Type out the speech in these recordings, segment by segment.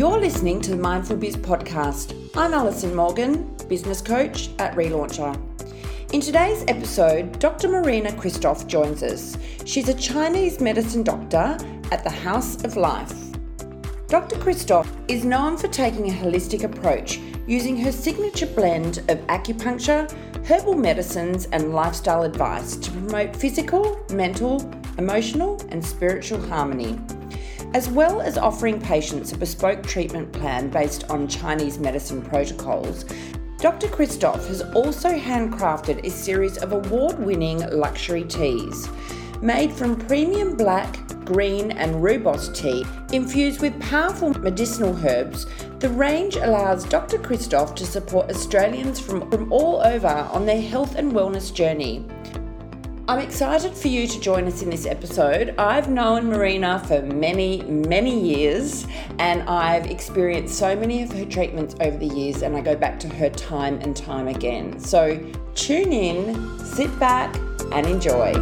You're listening to the Mindful Biz podcast. I'm Alison Morgan, business coach at Relauncher. In today's episode, Dr. Marina Christoph joins us. She's a Chinese medicine doctor at the House of Life. Dr. Christoph is known for taking a holistic approach, using her signature blend of acupuncture, herbal medicines, and lifestyle advice to promote physical, mental, emotional, and spiritual harmony, as well as offering patients a bespoke treatment plan based on Chinese medicine protocols. Dr. Christoph has also handcrafted a series of award-winning luxury teas made from premium black, green and rooibos tea infused with powerful medicinal herbs. The range allows Dr. Christoph to support Australians from all over on their health and wellness journey. I'm excited for you to join us in this episode. I've known Marina for many, many years, and I've experienced so many of her treatments over the years, and I go back to her time and time again. So tune in, sit back and enjoy.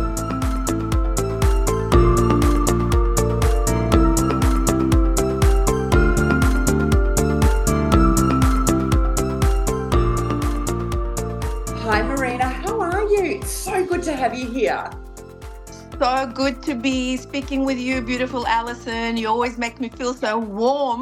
Hi Marina, how are you? It's so good to have you here. So good to be speaking with you, beautiful Alison. You always make me feel so warm.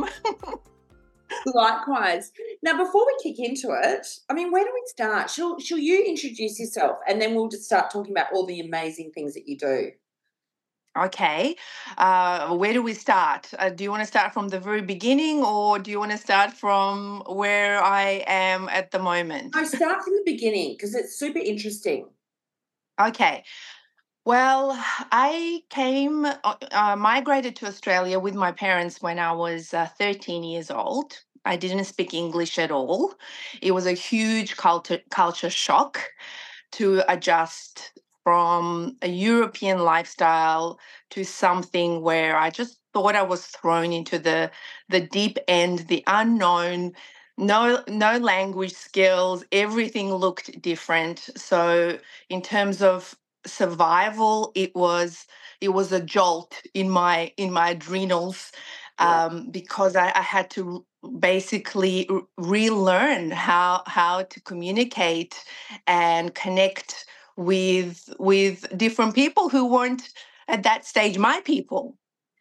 Likewise. Now, before we kick into it, where do we start? Shall you introduce yourself and then we'll just start talking about all the amazing things that you do? Okay. Where do we start? Do you want to start from the very beginning or do you want to start from where I am at the moment? No, start from the beginning because it's super interesting. Okay. Well, I migrated to Australia with my parents when I was 13 years old. I didn't speak English at all. It was a huge culture shock to adjust from a European lifestyle to something where I just thought I was thrown into the deep end, the unknown, no language skills, everything looked different. So in terms of survival, it was a jolt in my adrenals, because I had to basically relearn how to communicate and connect with different people who weren't at that stage my people.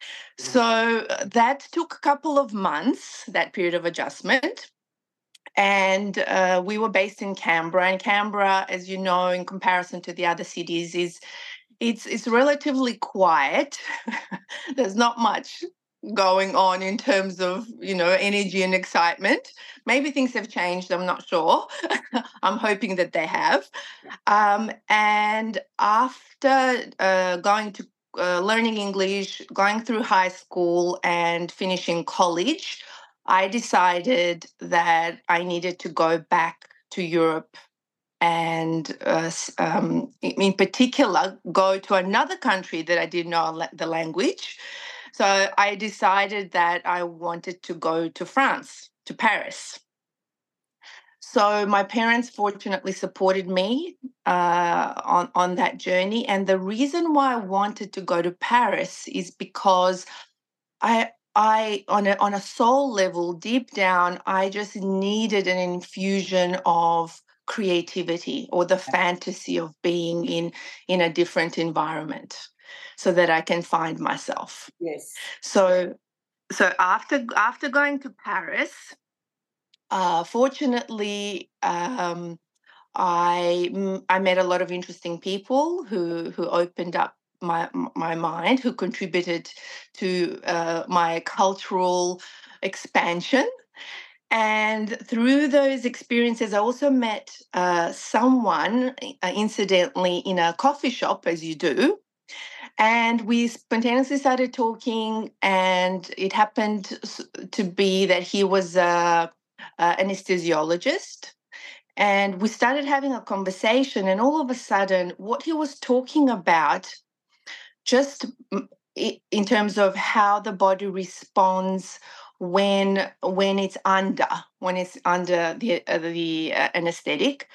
So that took a couple of months, that period of adjustment. And we were based in Canberra. And Canberra, as you know, in comparison to the other cities, it's relatively quiet. There's not much going on in terms of, energy and excitement. Maybe things have changed, I'm not sure. I'm hoping that they have. And after going to learning English, going through high school and finishing college, I decided that I needed to go back to Europe and in particular go to another country that I didn't know the language. So I decided that I wanted to go to France, to Paris. So my parents fortunately supported me on that journey. And the reason why I wanted to go to Paris is because I on a soul level, deep down, I just needed an infusion of creativity or the fantasy of being in a different environment so that I can find myself. Yes. So after going to Paris, fortunately, I met a lot of interesting people who opened up my mind, who contributed to my cultural expansion. And through those experiences, I also met someone, incidentally, in a coffee shop, as you do. And we spontaneously started talking, and it happened to be that he was an anesthesiologist. And we started having a conversation, and all of a sudden, what he was talking about, just in terms of how the body responds when it's under the anesthetic,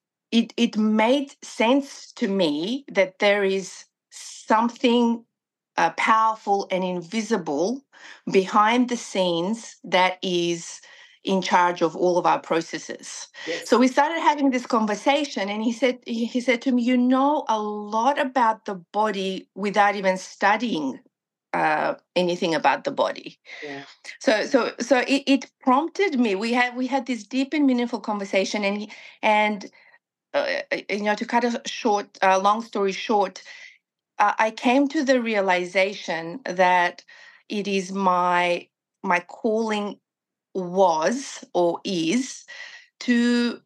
it made sense to me that there is something powerful and invisible behind the scenes that is in charge of all of our processes. Yes. So we started having this conversation, and he said to me, "You know a lot about the body without even studying anything about the body." Yeah. So it prompted me. We had this deep and meaningful conversation, and to cut a long story short, I came to the realization that it is my calling was or is to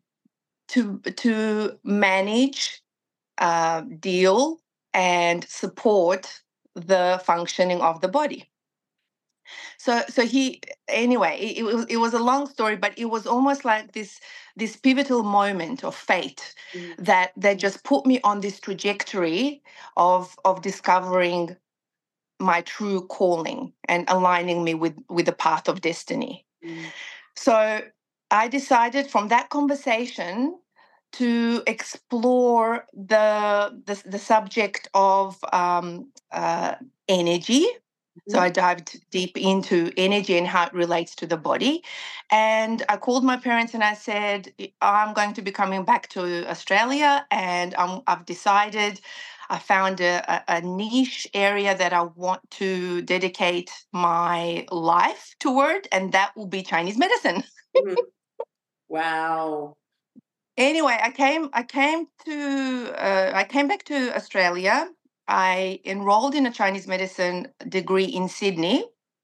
manage, deal, and support the functioning of the body. So he anyway, it was a long story, but it was almost like this pivotal moment of fate that just put me on this trajectory of discovering my true calling and aligning me with the path of destiny. So I decided from that conversation to explore the subject of energy. So I dived deep into energy and how it relates to the body. And I called my parents and I said, I'm going to be coming back to Australia, and I've decided, I found a niche area that I want to dedicate my life toward, and that will be Chinese medicine. Wow. Anyway, I came back to Australia. I enrolled in a Chinese medicine degree in Sydney,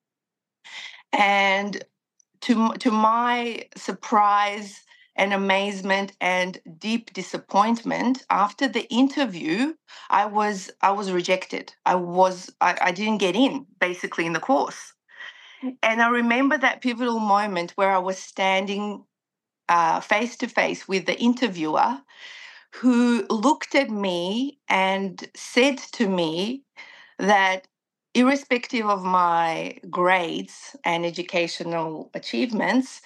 and to my surprise and amazement and deep disappointment, after the interview, I was rejected. I didn't get in, basically, in the course. And I remember that pivotal moment where I was standing face to face with the interviewer, who looked at me and said to me that irrespective of my grades and educational achievements,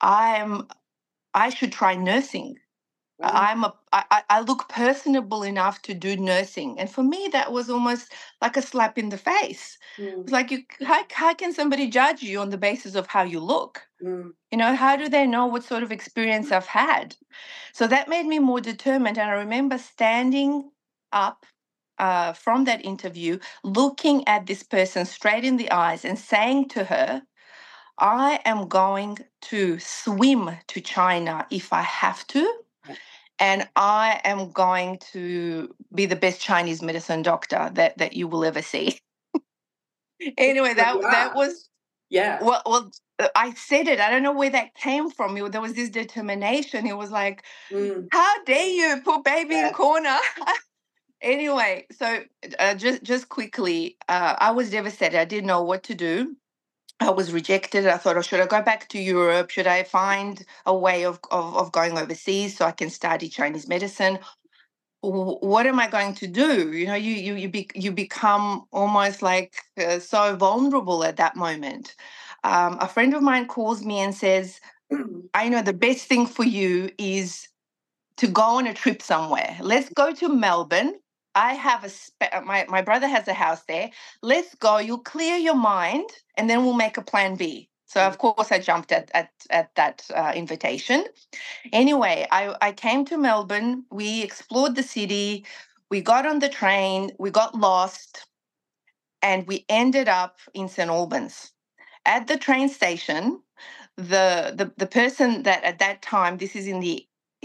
I should try nursing. Wow. I look personable enough to do nursing, and for me that was almost like a slap in the face. It's like, how can somebody judge you on the basis of how you look? How do they know what sort of experience I've had? So that made me more determined, and I remember standing up from that interview, looking at this person straight in the eyes and saying to her, I am going to swim to China if I have to, and I am going to be the best Chinese medicine doctor that you will ever see. Anyway, that was, yeah. Well, I said it. I don't know where that came from. There was this determination. It was like, how dare you put baby in corner? Anyway, so just quickly, I was devastated. I didn't know what to do. I was rejected. I thought, oh, should I go back to Europe? Should I find a way of going overseas so I can study Chinese medicine? What am I going to do? You become almost like so vulnerable at that moment. A friend of mine calls me and says, I know the best thing for you is to go on a trip somewhere. Let's go to Melbourne. I have my brother has a house there. Let's go. You'll clear your mind, and then we'll make a plan B. So of course I jumped at that invitation. Anyway, I came to Melbourne. We explored the city. We got on the train. We got lost, and we ended up in St. Albans. At the train station, the person that at that time, this is in the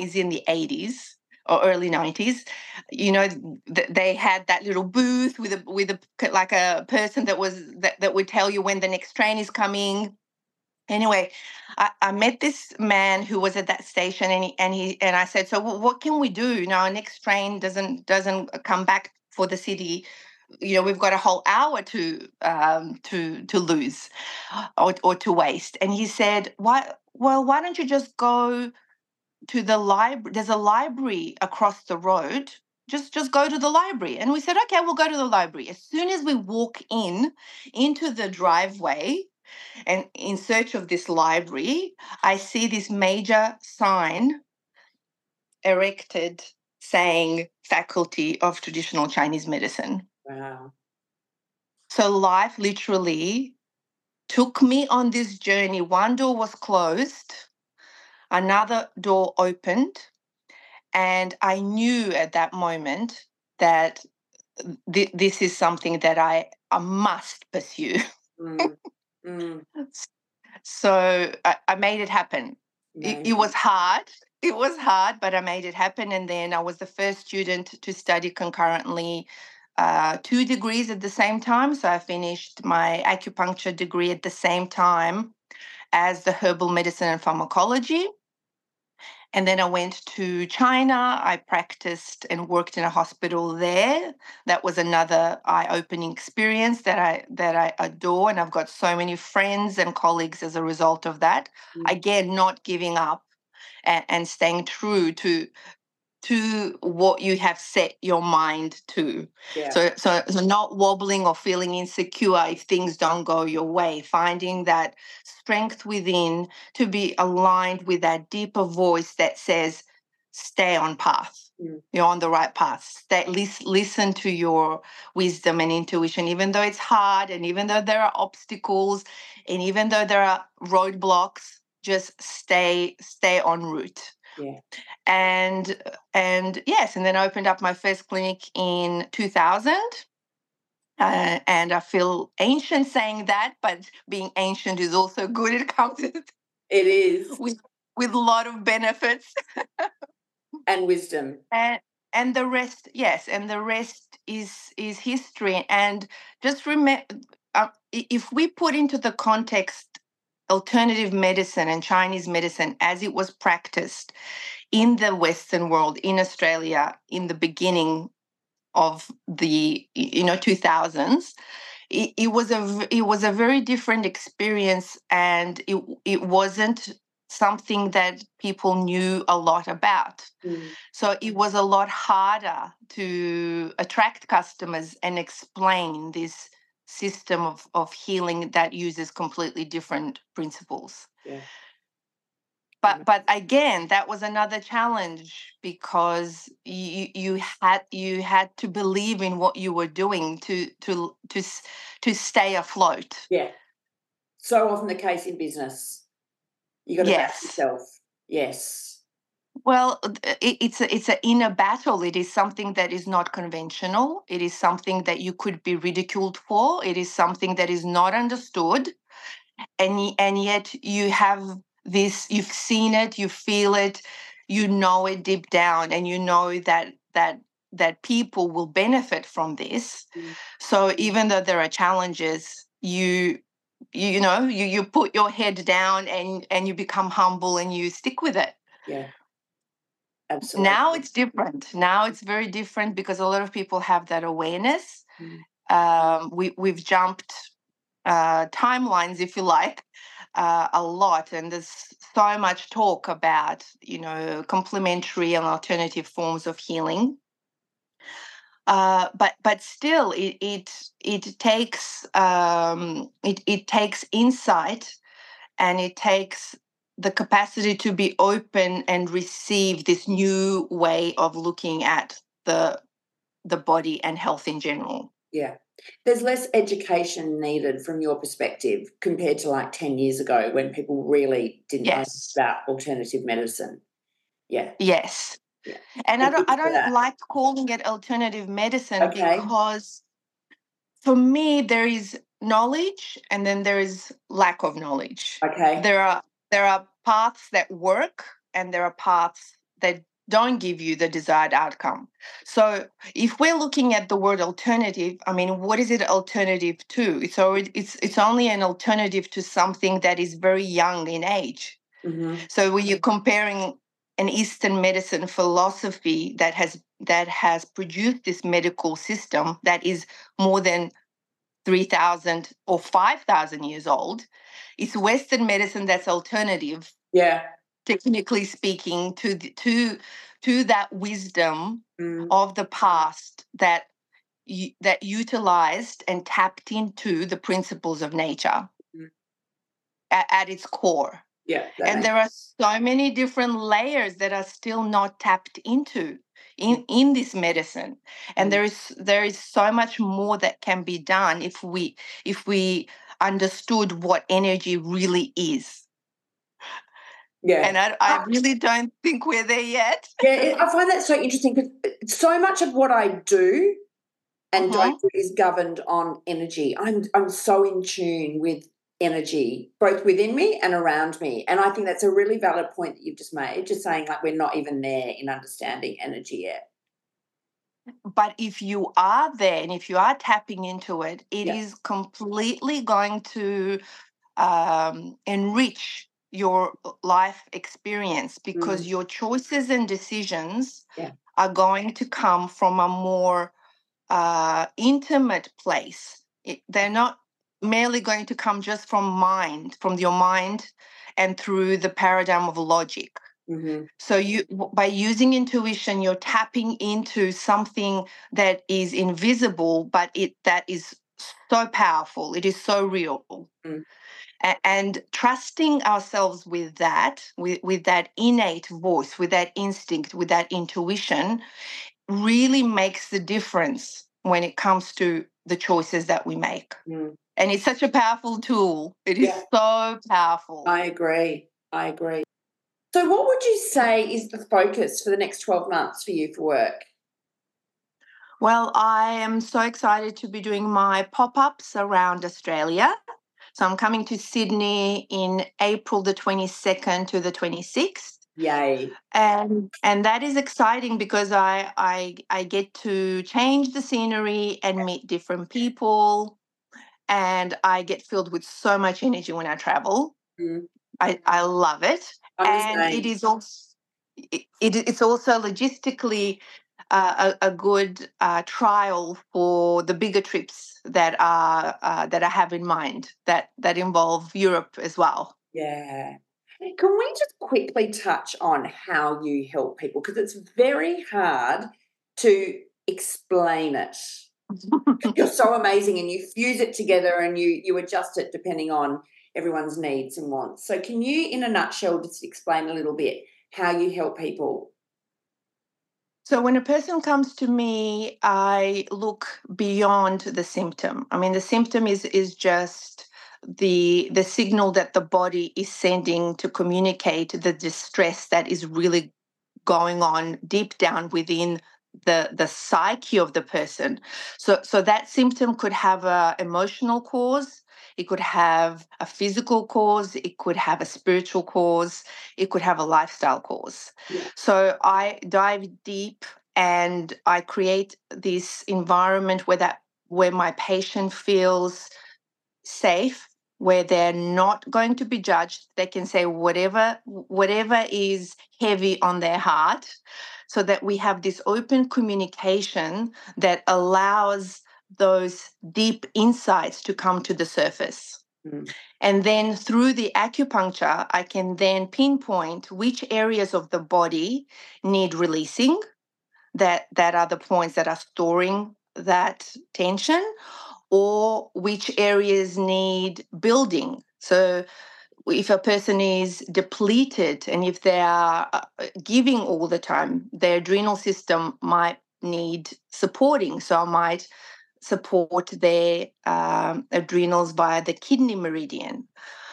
80s or early 90s, they had that little booth with a like a person that would tell you when the next train is coming. Anyway, I met this man who was at that station, and I said, so what can we do? Our next train doesn't come back for the city. We've got a whole hour to lose or to waste. And he said, why don't you just go to the library? There's a library across the road. Just go to the library. And we said, okay, we'll go to the library. As soon as we walk into the driveway and in search of this library, I see this major sign erected saying Faculty of Traditional Chinese Medicine. Wow. So life literally took me on this journey. One door was closed, another door opened, and I knew at that moment that this is something that I must pursue. Mm. Mm. So I made it happen. It was hard. It was hard, but I made it happen. And then I was the first student to study concurrently 2 degrees at the same time. So I finished my acupuncture degree at the same time as the herbal medicine and pharmacology. And then I went to China. I practiced and worked in a hospital there. That was another eye-opening experience that I adore, and I've got so many friends and colleagues as a result of that. Again, not giving up and staying true to what you have set your mind to. Yeah. So not wobbling or feeling insecure if things don't go your way, finding that strength within to be aligned with that deeper voice that says, stay on path. You're on the right path. Listen to your wisdom and intuition, even though it's hard and even though there are obstacles and even though there are roadblocks, just stay on route. Yeah. And yes, and then I opened up my first clinic in 2000. And I feel ancient saying that, but being ancient is also good. It comes It is with a lot of benefits and wisdom. And the rest, yes, and the rest is history. And just remember, if we put into the context alternative medicine and Chinese medicine as it was practiced in the Western world, in Australia, in the beginning of the 2000s, it was a very different experience, and it wasn't something that people knew a lot about. So it was a lot harder to attract customers and explain this system of healing that uses completely different principles. Yeah. But again, that was another challenge because you had to believe in what you were doing to stay afloat. Yeah. So often the case in business. You got to back yourself. Yes. Well, it's an inner battle. It is something that is not conventional. It is something that you could be ridiculed for. It is something that is not understood, and yet you have this. You've seen it, you feel it, you know it deep down, and you know that people will benefit from this. So even though there are challenges, you put your head down and you become humble and you stick with it. Yeah. Absolutely. Now it's different. Now it's very different because a lot of people have that awareness. We've jumped timelines, if you like, a lot, and there's so much talk about complementary and alternative forms of healing. But still, it takes it takes insight, and it takes the capacity to be open and receive this new way of looking at the body and health in general. Yeah. There's less education needed from your perspective compared to like 10 years ago when people really didn't know about alternative medicine. Yeah. Yes. Yeah. And I don't like calling it alternative medicine because for me there is knowledge and then there is lack of knowledge. Okay. There are paths that work and there are paths that don't give you the desired outcome. So if we're looking at the word alternative, I mean, what is it alternative to? It's only an alternative to something that is very young in age. So when you're comparing an Eastern medicine philosophy that has produced this medical system that is more than 3,000 or 5,000 years old, it's Western medicine that's alternative. Yeah. Technically speaking, to that wisdom of the past that utilized and tapped into the principles of nature at its core. Yeah, and there are so many different layers that are still not tapped into. in this medicine. And there is so much more that can be done if we understood what energy really is. Yeah. And I really don't think we're there yet. Yeah, I find that so interesting because so much of what I do and don't do is governed on energy. I'm so in tune with energy, both within me and around me. And I think that's a really valid point that you've just made, just saying like we're not even there in understanding energy yet. But if you are there and if you are tapping into it, it is completely going to enrich your life experience, because your choices and decisions are going to come from a more intimate place. They're not merely going to come just from your mind and through the paradigm of logic. So by using intuition, you're tapping into something that is invisible, but that is so powerful. It is so real. And trusting ourselves with that, with that innate voice, with that instinct, with that intuition, really makes the difference when it comes to the choices that we make. And it's such a powerful tool. It is so powerful. I agree. So what would you say is the focus for the next 12 months for you for work? Well, I am so excited to be doing my pop-ups around Australia. So I'm coming to Sydney in April the 22nd to the 26th. Yay. And that is exciting because I get to change the scenery and meet different people, and I get filled with so much energy when I travel. I love it. And it is also it's also logistically a good trial for the bigger trips that I have in mind that involve Europe as well. Yeah. Can we just quickly touch on how you help people? Because it's very hard to explain it. You're so amazing and you fuse it together and you adjust it depending on everyone's needs and wants. So can you, in a nutshell, just explain a little bit how you help people? So when a person comes to me, I look beyond the symptom. I mean, the symptom is just the signal that the body is sending to communicate the distress that is really going on deep down within the psyche of the person. So that symptom could have an emotional cause, it could have a physical cause, it could have a spiritual cause, it could have a lifestyle cause. So I dive deep and I create this environment where my patient feels safe, where they're not going to be judged. They can say whatever is heavy on their heart, so that we have this open communication that allows those deep insights to come to the surface. And then through the acupuncture, I can then pinpoint which areas of the body need releasing, that are the points that are storing that tension, or which areas need building. So if a person is depleted and if they are giving all the time, their adrenal system might need supporting. So I might support their adrenals via the kidney meridian.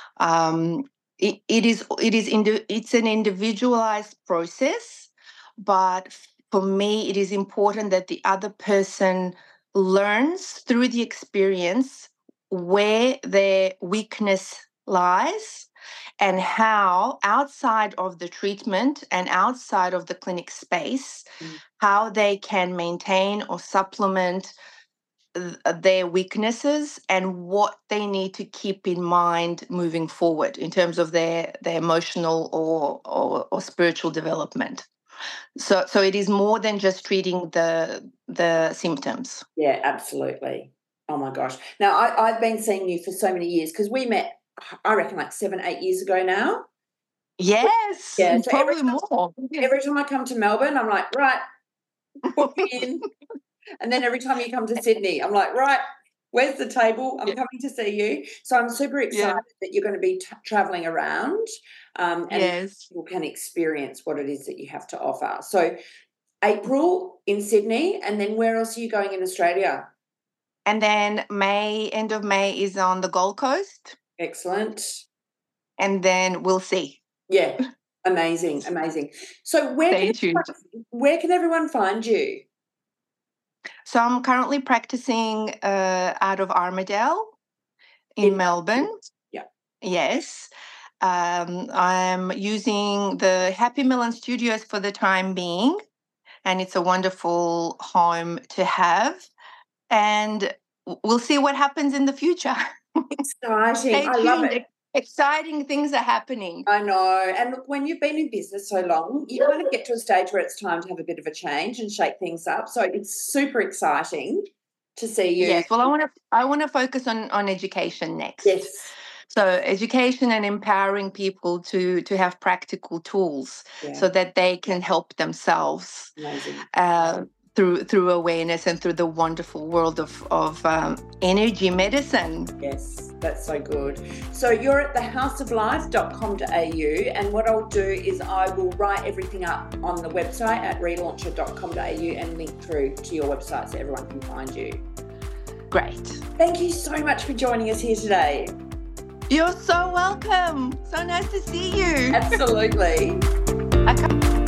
It's an individualized process, but for me, it is important that the other person learns through the experience where their weakness lies and how outside of the treatment and outside of the clinic space, how they can maintain or supplement their weaknesses and what they need to keep in mind moving forward in terms of their emotional or spiritual development. So it is more than just treating the symptoms. Yeah, absolutely. Oh my gosh. Now I've been seeing you for so many years because we met, I reckon, like 7-8 years ago now. Yes, Yeah, so probably more. Every time I come to Melbourne, I'm like, right, book me in. And then every time you come to Sydney, I'm like, right, where's the table? I'm coming to see you. So I'm super excited that you're going to be travelling around and people can experience what it is that you have to offer. So April in Sydney, and then where else are you going in Australia? And then end of May is on the Gold Coast. Excellent. And then we'll see. Yeah, amazing. So where can everyone find you? So I'm currently practicing out of Armidale in Melbourne. Yeah. Yes. I'm using the Happy Melon Studios for the time being, and it's a wonderful home to have. And we'll see what happens in the future. Exciting. I love it. Exciting things are happening. I know. And look, when you've been in business so long, you kind of get to a stage where it's time to have a bit of a change and shake things up. So it's super exciting to see you. Yes. Well, I want to focus on education next. Yes. So education and empowering people to have practical tools so that they can help themselves. Amazing. Through awareness and through the wonderful world of energy medicine. Yes, that's so good. So you're at thehouseoflife.com.au, and what I'll do is I will write everything up on the website at relauncher.com.au and link through to your website so everyone can find you. Great. Thank you so much for joining us here today. You're so welcome. So nice to see you. Absolutely.